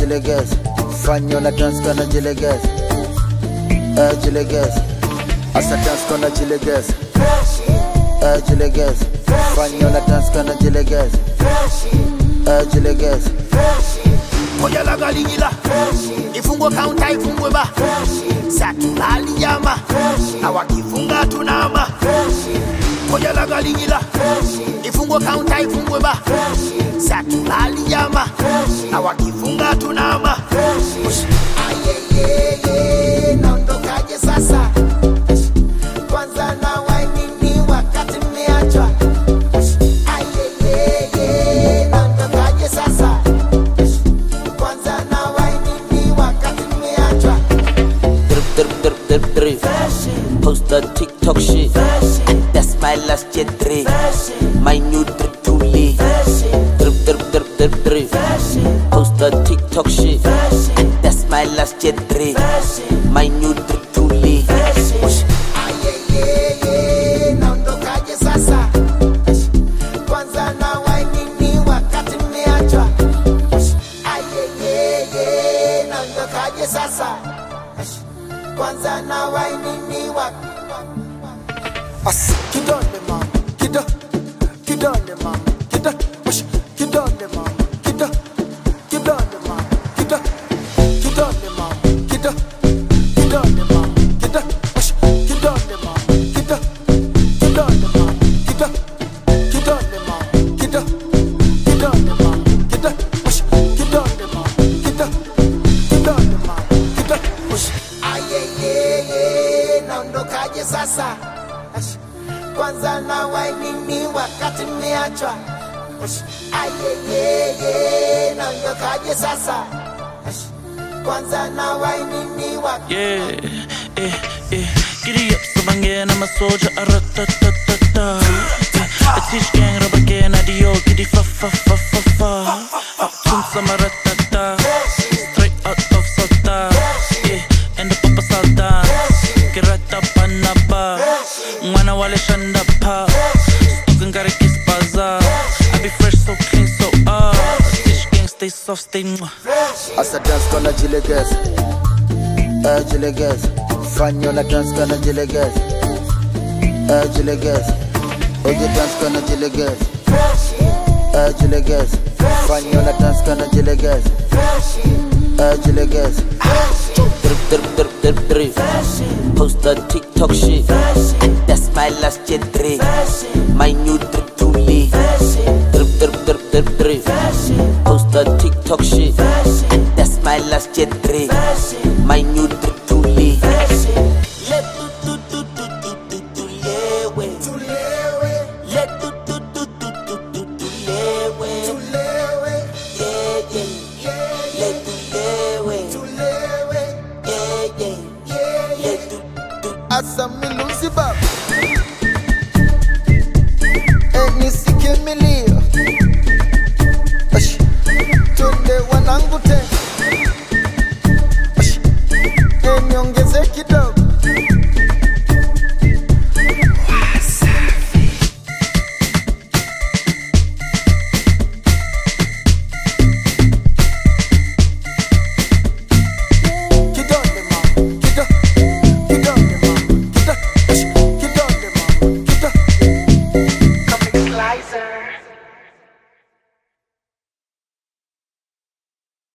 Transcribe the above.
jilegeze. Fanyo na dance kana jilegeze. Jilegeze. Asa dance kana jilegeze. Jilegeze. Fanyo na dance kana jilegeze. Jilegeze. Koya la galigila. Ifungwe counter ifungwe ba. Satulali yama. Awakifunga tunama. Koya la galigila. Ifungwe counter ifungwe ba. Satulali yama. Awakifunga tunama. Ayeye naondokaje sasa? Kwanza na waini wakati mmeachwa. Ayeye naondokaje sasa? Kwanza na waini wakati mmeachwa. Drip. Post the TikTok shit. And that's my last Gen 3. My new drip too lit. Drip. Post the TikTok shit. And that's my last Gen 3. My new drip too lit. Ayeye naondokaje sasa? Kwanza na waini wakati mmeachwa. Ayeye naondokaje sasa? Kwanza na waini wakati. Kidole mama, kidole mama, kidole mama, kidole mama, kidole mama, kidole mama, kidole mama, kidole mama, kidole mama, kidole mama, kidole mama. Ayeye naondokaje sasa? Kwanza na waini wakati mmeachwa. Ayeye naondokaje sasa? Kwanza na waini wakati. Giddy up, sabangena masoja aratatata. I teach gang rap again, adio, giddy fa. Up to samaratata. Straight out of Sota. And the papa salta. Kirata panaba. Mwana wale shanda pa. Stuck gotta kiss bazaar. I be fresh, so clean, so Teach gang stay soft, stay mwah. Asa dance kana jilegeze. Jilegeze. Fanyo na dance kana jilegeze. Jilegeze. Oye dance kana jilegeze. Jilegeze. Fanyo na dance kana jilegeze. Jilegeze. Drip. Post the TikTok shit. And that's my last Gen 3. My new drip too lit. Drip. Post the TikTok shit. And that's my last Gen 3. My new drip too lit.